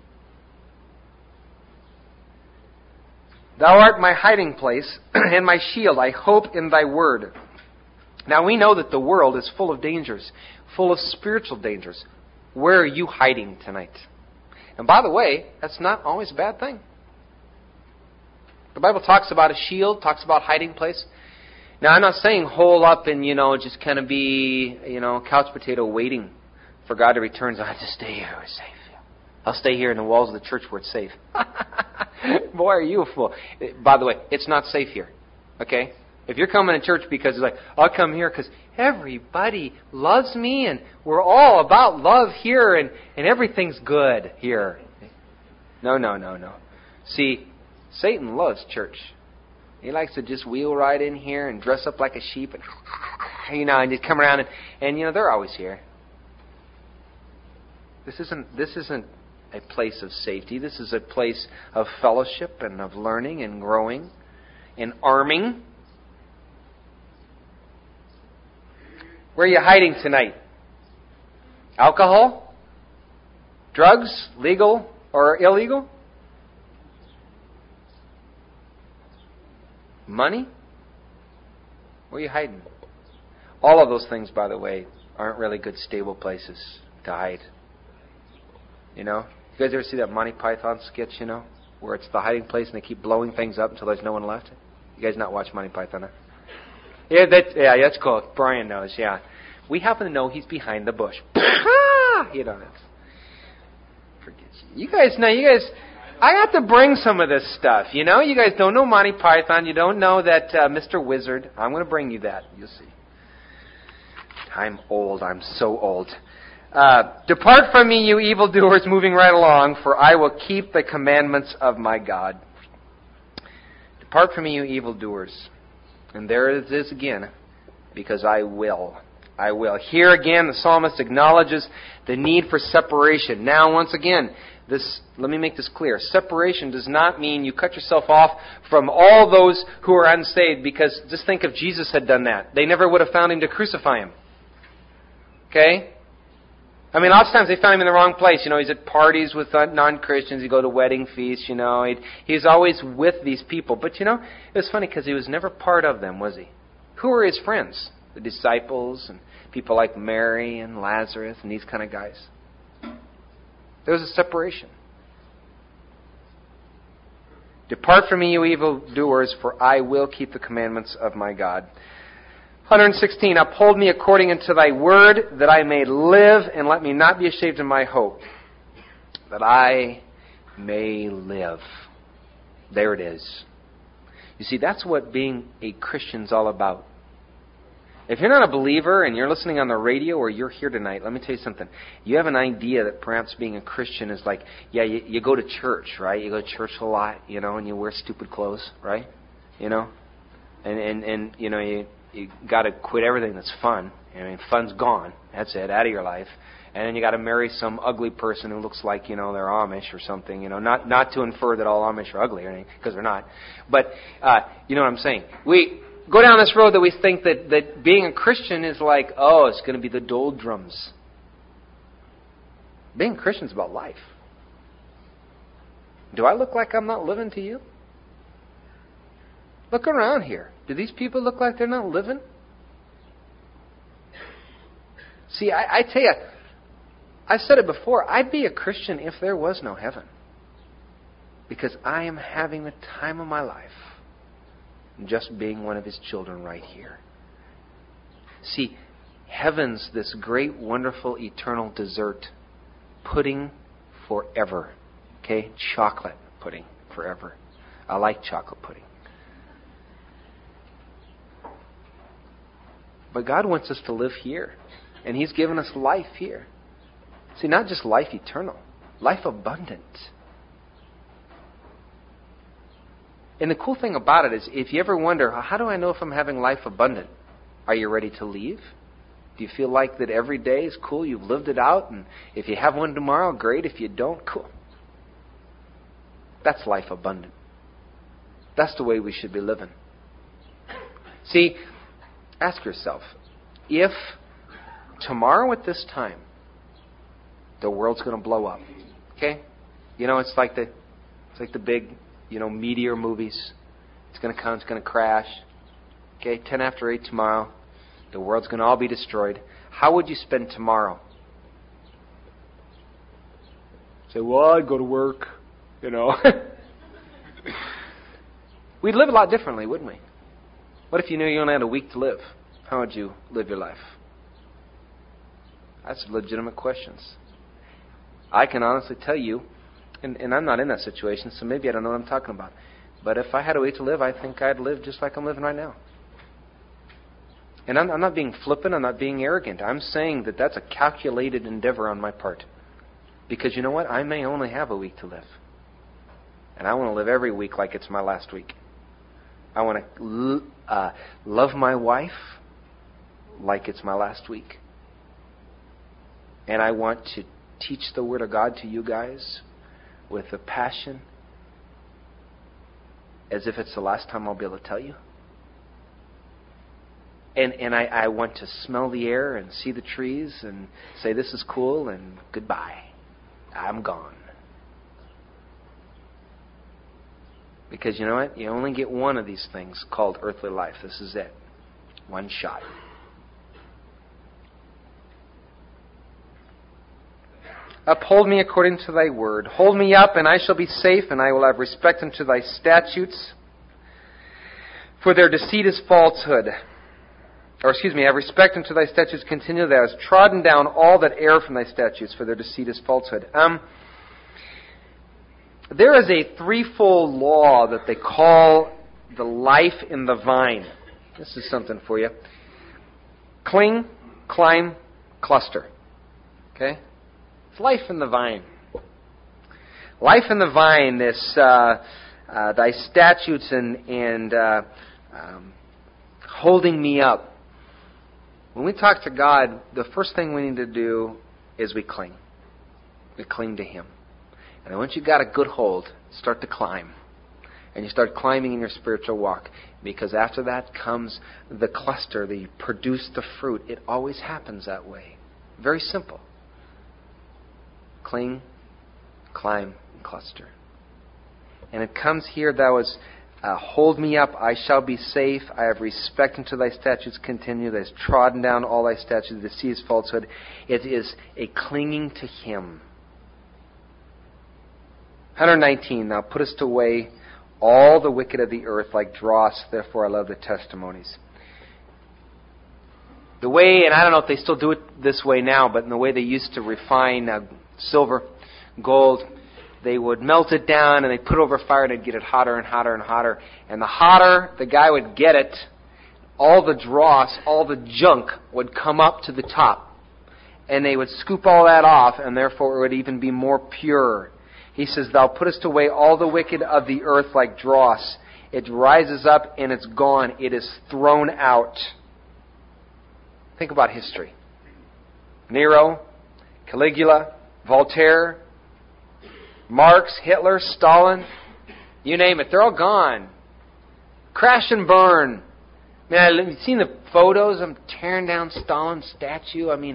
Thou art my hiding place and my shield. I hope in thy word. Now we know that the world is full of dangers, full of spiritual dangers. Where are you hiding tonight? And by the way, that's not always a bad thing. The Bible talks about a shield, talks about hiding place. Now I'm not saying hole up and, you know, just kind of be, you know, couch potato waiting for God to return. So I have to stay here. We're safe. I'll stay here in the walls of the church where it's safe. Boy, are you a fool. By the way, it's not safe here. Okay? If you're coming to church because it's like, I'll come here because everybody loves me and we're all about love here and, and everything's good here. No, no, no, no. See, Satan loves church. He likes to just wheel right in here and dress up like a sheep and, you know, and just come around and, and you know, they're always here. This isn't, this isn't a place of safety. This is a place of fellowship and of learning and growing and arming. Where are you hiding tonight? Alcohol? Drugs? Legal or illegal? Money? Where are you hiding? All of those things, by the way, aren't really good, stable places to hide. You know? You guys ever see that Monty Python sketch, you know? Where it's the hiding place and they keep blowing things up until there's no one left? You guys not watch Monty Python, huh? Yeah, that's, yeah, that's cool. Brian knows, yeah. We happen to know he's behind the bush. You know, that's... Forget you. You guys know, you guys... I have to bring some of this stuff, you know? You guys don't know Monty Python. You don't know that uh, Mister Wizard. I'm going to bring you that. You'll see. I'm old. I'm so old. Uh, Depart from me, you evildoers, moving right along, for I will keep the commandments of my God. Depart from me, you evildoers. And there it is again, because I will. I will. Here again, the psalmist acknowledges the need for separation. Now, once again, this, let me make this clear. Separation does not mean you cut yourself off from all those who are unsaved, because just think if Jesus had done that. They never would have found him to crucify him. Okay? I mean, lots of times they found him in the wrong place. You know, he's at parties with non-Christians. He'd go to wedding feasts, you know. He'd, he's always with these people. But, you know, it was funny because he was never part of them, was he? Who were his friends? The disciples and people like Mary and Lazarus and these kind of guys. There was a separation. Depart from me, you evildoers, for I will keep the commandments of my God. one sixteen, uphold me according unto thy word, that I may live, and let me not be ashamed of my hope, that I may live. There it is. You see, that's what being a Christian's all about. If you're not a believer and you're listening on the radio or you're here tonight, let me tell you something. You have an idea that perhaps being a Christian is like, yeah, you, you go to church, right? You go to church a lot, you know, and you wear stupid clothes, right? You know? And, and, and you know, you, you got to quit everything that's fun. I mean, fun's gone. That's it, out of your life. And then you got to marry some ugly person who looks like, you know, they're Amish or something. You know, not not to infer that all Amish are ugly or anything, because they're not. But uh, you know what I'm saying. We go down this road that we think that, that being a Christian is like, oh, it's going to be the doldrums. Being a Christian is about life. Do I look like I'm not living to you? Look around here. Do these people look like they're not living? See, I, I tell you, I've said it before, I'd be a Christian if there was no heaven. Because I am having the time of my life just being one of His children right here. See, heaven's this great, wonderful, eternal dessert. Pudding forever. Okay? Chocolate pudding forever. I like chocolate pudding. But God wants us to live here. And He's given us life here. See, not just life eternal. Life abundant. And the cool thing about it is, if you ever wonder, how do I know if I'm having life abundant? Are you ready to leave? Do you feel like that every day is cool? You've lived it out. And if you have one tomorrow, great. If you don't, cool. That's life abundant. That's the way we should be living. See, ask yourself, if tomorrow at this time, the world's going to blow up, okay? You know, it's like the, it's like the big, you know, meteor movies. It's going to come, it's going to crash. Okay, ten after eight tomorrow, the world's going to all be destroyed. How would you spend tomorrow? Say, well, I'd go to work, you know. We'd live a lot differently, wouldn't we? What if you knew you only had a week to live? How would you live your life? That's legitimate questions. I can honestly tell you, and, and I'm not in that situation, so maybe I don't know what I'm talking about. But if I had a week to live, I think I'd live just like I'm living right now. And I'm, I'm not being flippant, I'm not being arrogant. I'm saying that that's a calculated endeavor on my part. Because you know what? I may only have a week to live. And I want to live every week like it's my last week. I want to uh, love my wife like it's my last week. And I want to teach the Word of God to you guys with a passion as if it's the last time I'll be able to tell you. And and I, I want to smell the air and see the trees and say this is cool and goodbye. I'm gone. Because you know what? You only get one of these things called earthly life. This is it. One shot. Uphold me according to thy word. Hold me up, and I shall be safe, and I will have respect unto thy statutes. For their deceit is falsehood. Or excuse me, have respect unto thy statutes continually. Thou hast trodden down all that err from thy statutes, for their deceit is falsehood. Um, there is a threefold law that they call the life in the vine. This is something for you. Cling, climb, cluster. Okay? It's life in the vine. Life in the vine, this uh, uh, thy statutes and, and uh, um, holding me up. When we talk to God, the first thing we need to do is we cling. We cling to Him. And once you've got a good hold, start to climb. And you start climbing in your spiritual walk. Because after that comes the cluster, the produce the fruit. It always happens that way. Very simple. Cling, climb, and cluster. And it comes here, thou hast uh, hold me up, I shall be safe. I have respect unto thy statutes continue. Thou hast trodden down all thy statutes. The deceit is falsehood. It is a clinging to Him. one nineteen, thou puttest away all the wicked of the earth like dross, therefore I love the testimonies. The way, and I don't know if they still do it this way now, but in the way they used to refine uh, silver, gold, they would melt it down and they'd put it over fire and they'd get it hotter and hotter and hotter. And the hotter the guy would get it, all the dross, all the junk would come up to the top. And they would scoop all that off, and therefore it would even be more pure. He says, Thou puttest away all the wicked of the earth like dross. It rises up and it's gone. It is thrown out. Think about history. Nero, Caligula, Voltaire, Marx, Hitler, Stalin, you name it. They're all gone. Crash and burn. I mean, I've seen the photos of them tearing down Stalin's statue. I mean,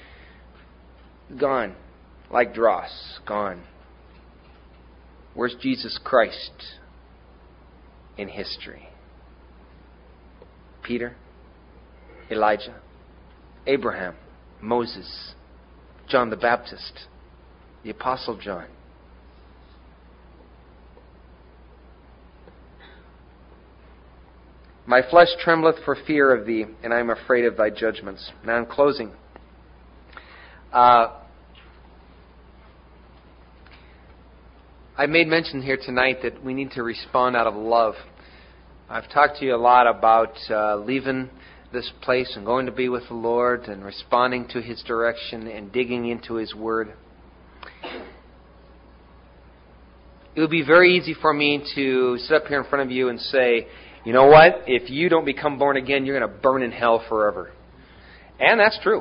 gone. Like dross. Gone. Where's Jesus Christ in history? Peter, Elijah, Abraham, Moses, John the Baptist, the Apostle John. My flesh trembleth for fear of thee, and I am afraid of thy judgments. Now in closing, uh, I made mention here tonight that we need to respond out of love. I've talked to you a lot about uh, leaving this place and going to be with the Lord and responding to His direction and digging into His Word. It would be very easy for me to sit up here in front of you and say, you know what? If you don't become born again, you're going to burn in hell forever. And that's true.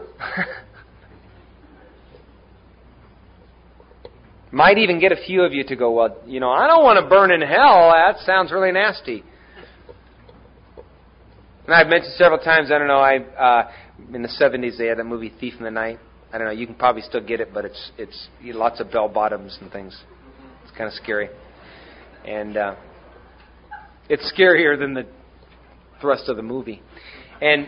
Might even get a few of you to go, well, you know, I don't want to burn in hell. That sounds really nasty. And I've mentioned several times, I don't know, I uh, in the seventies they had that movie Thief in the Night. I don't know, you can probably still get it, but it's it's you know, lots of bell bottoms and things. It's kind of scary. And uh, it's scarier than the thrust of the movie. And,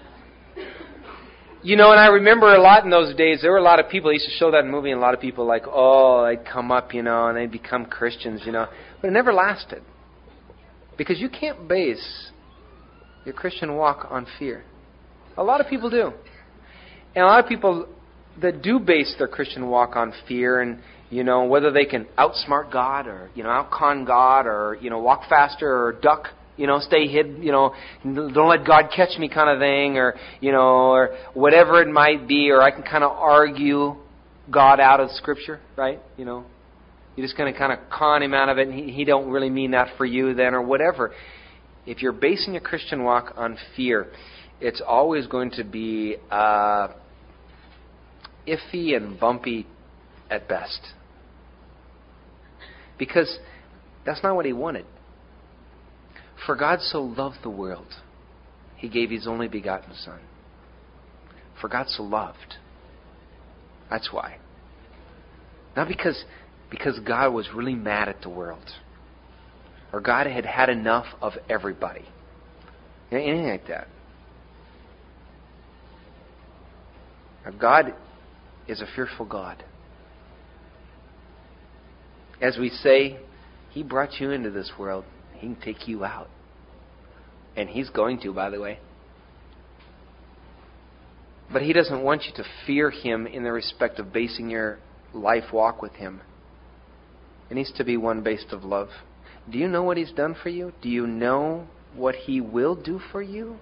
you know, and I remember a lot in those days, there were a lot of people, they used to show that movie, and a lot of people like, oh, they'd come up, you know, and they'd become Christians, you know. But it never lasted. Because you can't base your Christian walk on fear. A lot of people do. And a lot of people that do base their Christian walk on fear, and, you know, whether they can outsmart God or, you know, outcon God or, you know, walk faster or duck, you know, stay hid, you know, don't let God catch me kind of thing, or, you know, or whatever it might be, or I can kind of argue God out of Scripture, right? You know, you're just going to kind of con Him out of it, and he, he don't really mean that for you then, or whatever. If you're basing your Christian walk on fear, it's always going to be uh, iffy and bumpy at best. Because that's not what He wanted. For God so loved the world, He gave His only begotten Son. For God so loved. That's why. Not because, because God was really mad at the world. Or God had had enough of everybody. Anything like that. God is a fearful God. As we say, He brought you into this world. He can take you out. And He's going to, by the way. But He doesn't want you to fear Him in the respect of basing your life walk with Him. It needs to be one based of love. Do you know what He's done for you? Do you know what He will do for you?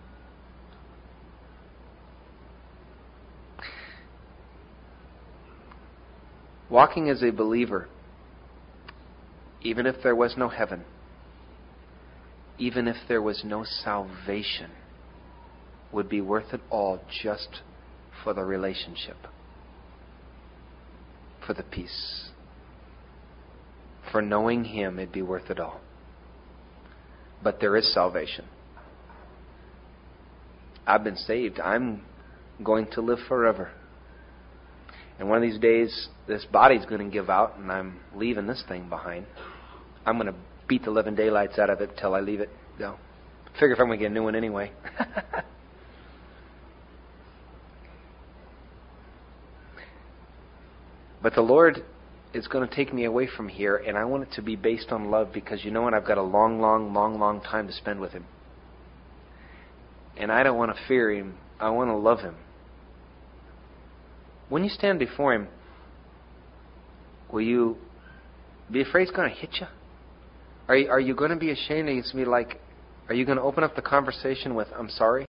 Walking as a believer, even if there was no heaven, even if there was no salvation, would be worth it all just for the relationship, for the peace. For knowing Him, it'd be worth it all. But there is salvation. I've been saved. I'm going to live forever. And one of these days, this body's going to give out, and I'm leaving this thing behind. I'm going to beat the living daylights out of it till I leave it go. Figure if I'm going to get a new one anyway. But the Lord is going to take me away from here, and I want it to be based on love, because you know what? I've got a long, long, long, long time to spend with Him. And I don't want to fear Him. I want to love Him. When you stand before Him, will you Be afraid it's going to hit you? Are you, are you going to be ashamed? It's going to be like, are you going to open up the conversation with, I'm sorry?